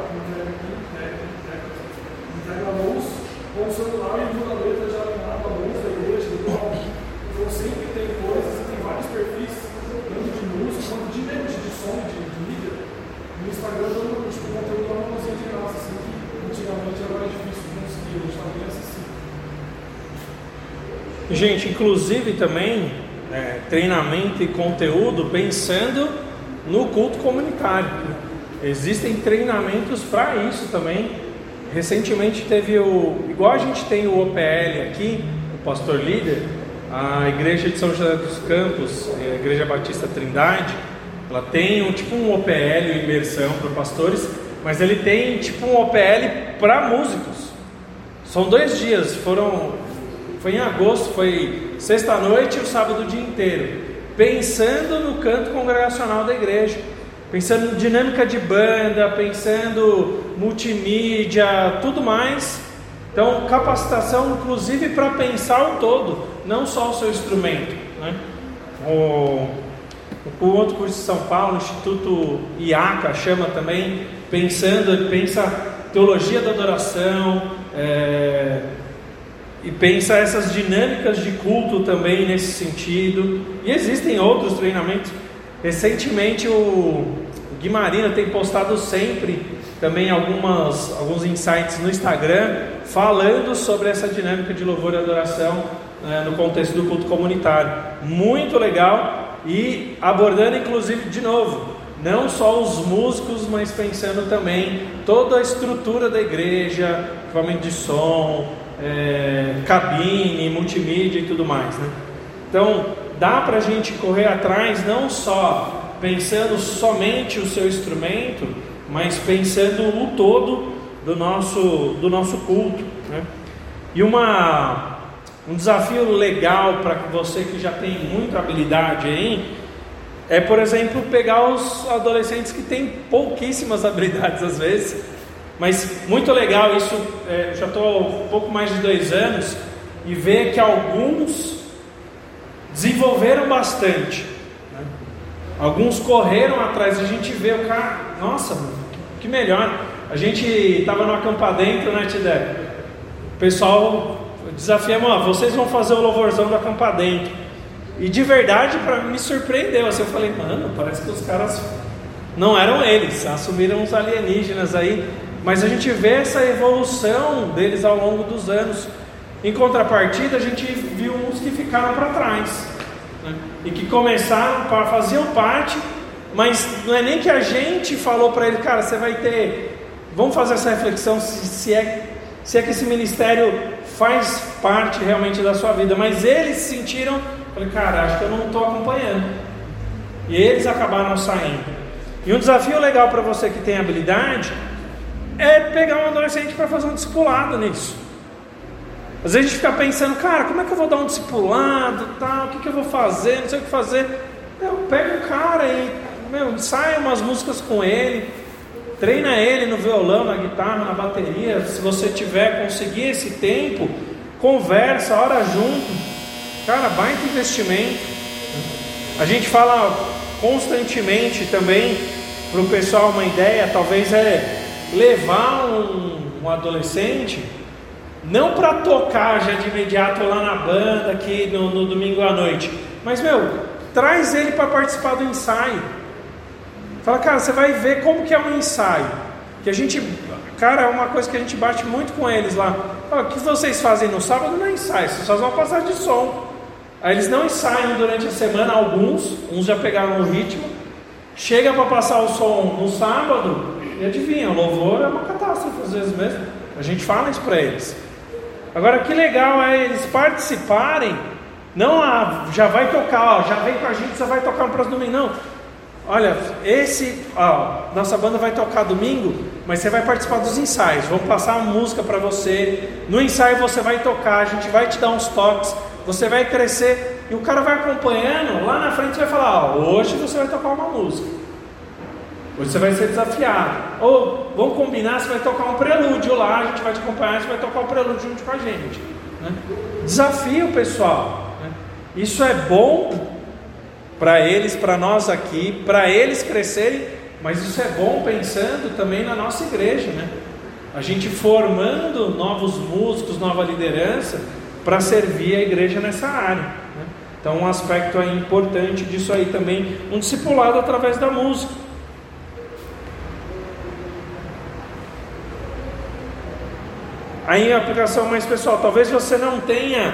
a luz com o celular e muda a letra já alinhada a luz da igreja, do palco. Então sempre tem coisas, tem vários perfis, tanto de música quanto de som, de mídia. No Instagram eu não tipo, conteúdo lá não de graça, assim, que antigamente era mais difícil de conseguir, hoje está bem acessível. Gente, inclusive também treinamento e conteúdo pensando no culto comunitário. Existem treinamentos para isso também. Recentemente teve igual a gente tem o OPL aqui, o pastor líder, a igreja de São José dos Campos, a Igreja Batista Trindade, ela tem um OPL, imersão para pastores, mas ele tem tipo um OPL para músicos. São 2 dias, foi em agosto, foi sexta-noite e o sábado o dia inteiro, pensando no canto congregacional da igreja, pensando em dinâmica de banda, pensando multimídia, tudo mais. Então, capacitação inclusive para pensar o todo, não só o seu instrumento, né? O outro curso de São Paulo, o Instituto IACA, chama também, pensa teologia da adoração, e pensa essas dinâmicas de culto também nesse sentido. E existem outros treinamentos. Recentemente o Guimarães tem postado sempre também alguns insights no Instagram falando sobre essa dinâmica de louvor e adoração no contexto do culto comunitário. Muito legal, e abordando inclusive de novo, não só os músicos, mas pensando também toda a estrutura da igreja, equipamento de som, cabine, multimídia e tudo mais, né? Então dá para a gente correr atrás, não só pensando somente o seu instrumento, mas pensando o todo do nosso culto, né? E um desafio legal para você que já tem muita habilidade aí, é, por exemplo, pegar os adolescentes que têm pouquíssimas habilidades às vezes, mas muito legal isso. Já estou um pouco mais de 2 anos e ver que alguns desenvolveram bastante, né? Alguns correram atrás, a gente vê o cara, nossa, que melhor. A gente estava no Acampa Dentro, né, Tidé? O pessoal desafiamos, vocês vão fazer o louvorzão do Acampa Dentro. E de verdade, para mim, me surpreendeu. Assim, eu falei, mano, parece que os caras não eram eles, assumiram os alienígenas aí. Mas a gente vê essa evolução deles ao longo dos anos. Em contrapartida, a gente viu uns que ficaram para trás, né? E que começaram, faziam parte, mas não é nem que a gente falou para ele, cara, você vai vamos fazer essa reflexão se é que esse ministério faz parte realmente da sua vida. Mas eles se sentiram, falei, cara, acho que eu não estou acompanhando. E eles acabaram saindo. E um desafio legal para você que tem habilidade é pegar um adolescente para fazer um discipulado nisso. Às vezes a gente fica pensando, cara, como é que eu vou dar um discipulado, tal, o que eu vou fazer, não sei o que fazer. Pega o cara e ensaia umas músicas com ele, treina ele no violão, na guitarra, na bateria. Se você conseguir esse tempo, conversa, ora junto. Cara, baita investimento. A gente fala constantemente também para o pessoal, uma ideia talvez é levar um adolescente, não para tocar já de imediato lá na banda aqui no domingo à noite, mas traz ele para participar do ensaio. Fala, cara, você vai ver como que é um ensaio. Que a gente, cara, é uma coisa que a gente bate muito com eles lá. Fala, o que vocês fazem no sábado não é ensaio, vocês fazem uma passagem de som. Aí eles não ensaiam durante a semana, uns já pegaram o ritmo, chega para passar o som no sábado, e adivinha, o louvor é uma catástrofe às vezes mesmo. A gente fala isso para eles. Agora, que legal é eles participarem, não já vai tocar, já vem com a gente, já vai tocar no próximo domingo, não. Olha, nossa banda vai tocar domingo, mas você vai participar dos ensaios, vamos passar uma música para você, no ensaio você vai tocar, a gente vai te dar uns toques, você vai crescer, e o cara vai acompanhando, lá na frente você vai falar, hoje você vai tocar uma música, hoje você vai ser desafiado, ou vamos combinar, você vai tocar um prelúdio lá, a gente vai te acompanhar, você vai tocar um prelúdio junto com a gente, né? Desafio, pessoal, né? Isso é bom para eles, para nós aqui, para eles crescerem, mas isso é bom pensando também na nossa igreja, né? A gente formando novos músicos, nova liderança, para servir a igreja nessa área, né? Então um aspecto aí importante disso aí também, um discipulado através da música. Aí a aplicação mais pessoal, talvez você não tenha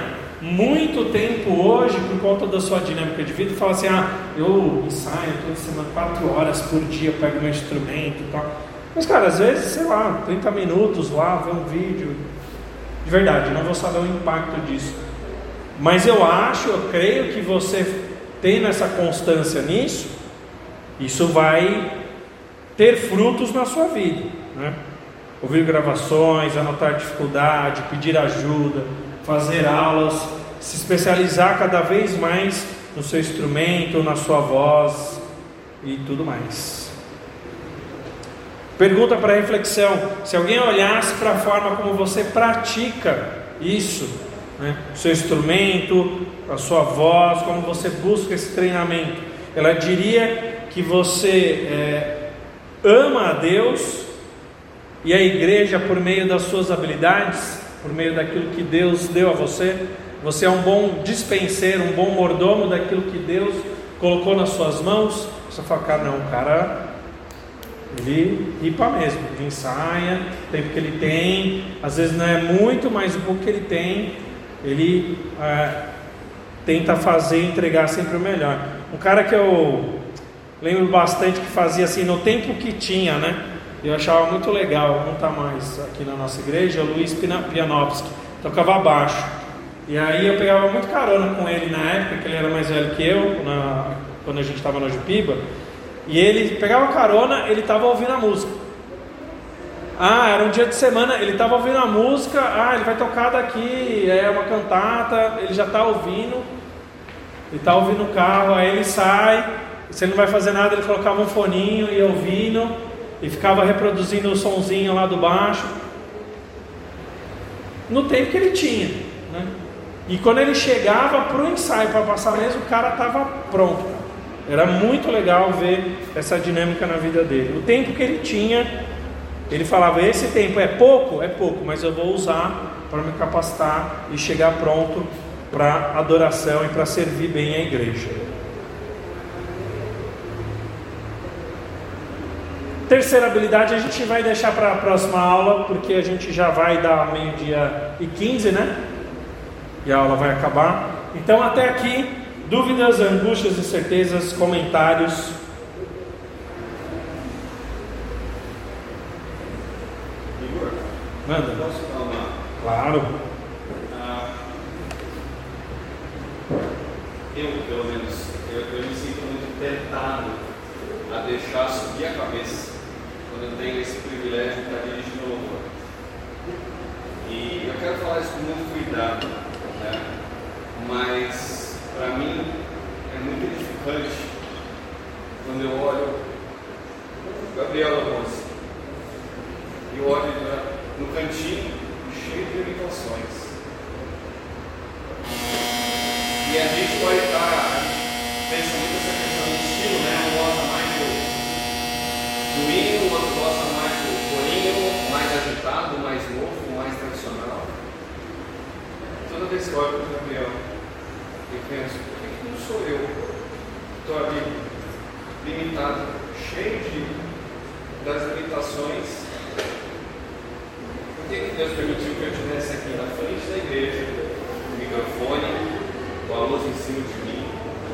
muito tempo hoje, por conta da sua dinâmica de vida, fala assim: eu ensaio toda semana 4 horas por dia, pego meu instrumento e tal. Mas cara, às vezes, sei lá, 30 minutos lá, ver um vídeo. De verdade, não vou saber o impacto disso. Mas eu creio que você tendo essa constância nisso, isso vai ter frutos na sua vida, né? Ouvir gravações, anotar dificuldade, pedir ajuda, fazer aulas, se especializar cada vez mais no seu instrumento, na sua voz e tudo mais. Pergunta para reflexão: se alguém olhasse para a forma como você pratica isso, né? O seu instrumento, a sua voz, como você busca esse treinamento, ela diria que você ama a Deus e a igreja por meio das suas habilidades, por meio daquilo que Deus deu a você. Você é um bom dispenseiro, um bom mordomo daquilo que Deus colocou nas suas mãos. Você fala: cara, não, o cara, ele ripa mesmo, ele ensaia o tempo que ele tem, às vezes não é muito, mas o pouco que ele tem, ele tenta fazer e entregar sempre o melhor. Um cara que eu lembro bastante, que fazia assim no tempo que tinha, né? Eu achava muito legal, não está mais aqui na nossa igreja, o Luiz Pianovski, tocava baixo. E aí eu pegava muito carona com ele na época, que ele era mais velho que eu, quando a gente estava na Jupiba. E ele pegava carona, ele estava ouvindo a música. Era um dia de semana, ele estava ouvindo a música. Ele vai tocar daqui, é uma cantata, ele já está ouvindo. Ele está ouvindo o carro, aí ele sai. Se ele não vai fazer nada, ele colocava um foninho e ia ouvindo, e ficava reproduzindo o sonzinho lá do baixo, no tempo que ele tinha, né? E quando ele chegava para o ensaio, para passar mesmo, o cara estava pronto. Era muito legal ver essa dinâmica na vida dele. O tempo que ele tinha, ele falava: esse tempo é pouco, mas eu vou usar para me capacitar e chegar pronto para adoração e para servir bem a igreja. Terceira habilidade a gente vai deixar para a próxima aula, porque a gente já vai dar 12:15, né? E a aula vai acabar. Então até aqui, dúvidas, angústias, incertezas, comentários? Igor, Manda. posso dar uma? Claro. Pelo menos, eu me sinto muito tentado a deixar subir a cabeça quando eu tenho esse privilégio de estar dirigindo o louvor. E eu quero falar isso com muito cuidado, né? Mas para mim é muito edificante quando eu olho Gabriela Rose e olho no cantinho cheio de limitações. E a gente pode estar pensando muito nessa questão do estilo, né? Um gosta mais do hino, o outro gosta mais do corinho, mais agitado, mais novo, mais tradicional. Toda vez que eu olho para o Gabriel, eu penso: por que não sou eu? Estou ali limitado, cheio das limitações. Por que Deus permitiu que eu estivesse aqui na frente da igreja, com o microfone, com a luz em cima de mim?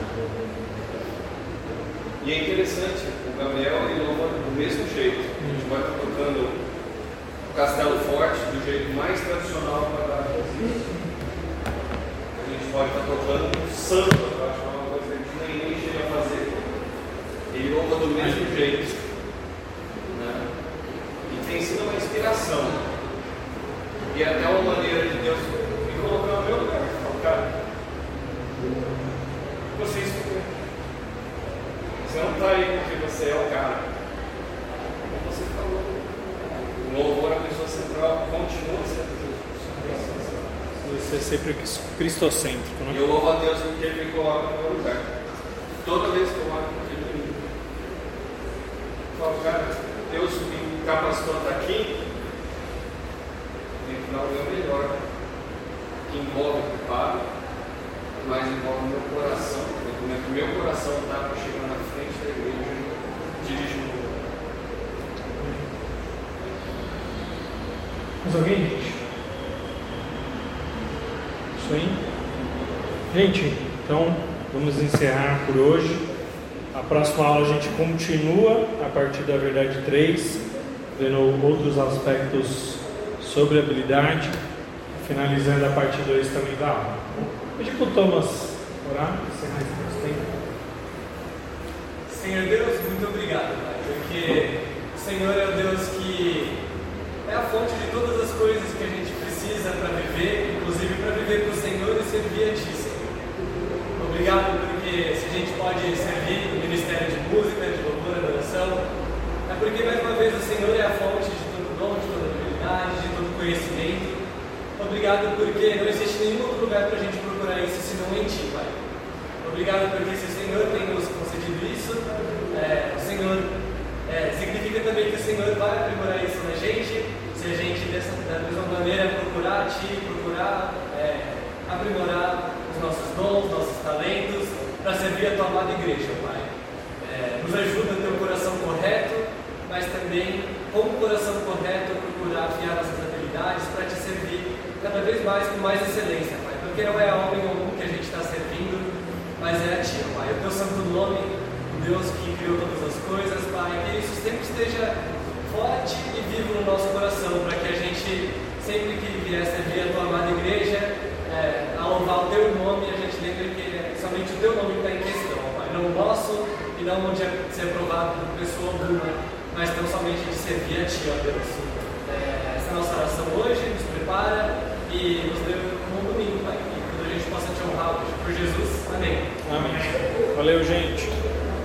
E é interessante, o Gabriel ele louva do mesmo jeito. A gente vai estar tocando o Castelo Forte do jeito mais tradicional para dar a gente pode estar tocando samba, eu acho que é uma coisa que a gente nem chega a fazer. Ele louva do mesmo jeito, né? E tem sido uma inspiração. E até uma maneira de Deus me colocar no meu lugar. Cara, você escutou. Você não está aí porque você é o cara. Como você falou, o louvor, a pessoa central, continua sendo Jesus. Você é sempre cristocêntrico, né? E eu louvo a Deus porque Ele me coloca no meu lugar. Toda vez que eu olho para Ele, eu falo: cara, Deus me capacitou a estar aqui, tem que dar o meu melhor, que envolve o preparo, mas envolve o meu coração. O meu coração está para chegar na frente da igreja, dirigindo. Mais alguém, gente? Isso aí? Gente, então vamos encerrar por hoje. A próxima aula a gente continua a partir da verdade 3, vendo outros aspectos sobre habilidade, finalizando a parte 2 também da aula. Vou pedir para o Thomas orar, encerrar esse nosso tempo. Senhor Deus, muito obrigado, Pai, porque o Senhor é o Deus que é a fonte de todas as coisas que a gente precisa para viver, inclusive para viver para o Senhor e servir a Ti, Senhor. Obrigado porque se a gente pode servir no ministério de música, de louvor, adoração, é porque mais uma vez o Senhor é a fonte de todo dom, de toda habilidade, de todo conhecimento. Obrigado porque não existe nenhum outro lugar para a gente procurar isso senão em Ti, Pai. Obrigado porque se o Senhor tem nos concedido isso, o Senhor significa também que o Senhor vai aprimorar isso na gente, se a gente da mesma maneira procurar Ti, procurar aprimorar os nossos dons, nossos talentos, para servir a Tua amada igreja, Pai. Nos ajuda a ter o coração correto, mas também com o coração correto procurar afiar nossas habilidades para Te servir cada vez mais com mais excelência, Pai, porque não é a homem algum que a gente está servindo, mas é a Ti, Pai, o Teu santo nome, o Deus que criou todas as coisas, Pai, que isso sempre esteja forte e vivo no nosso coração, para que a gente, sempre que vier servir a Tua amada igreja, a louvar o Teu nome, a gente lembre que é somente o Teu nome que está em questão, Pai, não o nosso e não de ser aprovado por pessoa alguma, mas tão somente de servir a Ti, ó Deus. Essa é a nossa oração hoje, nos prepara e nos dê um bom domingo, Pai, que a gente possa Te honrar hoje. Por Jesus, amém. Amém. Valeu, gente.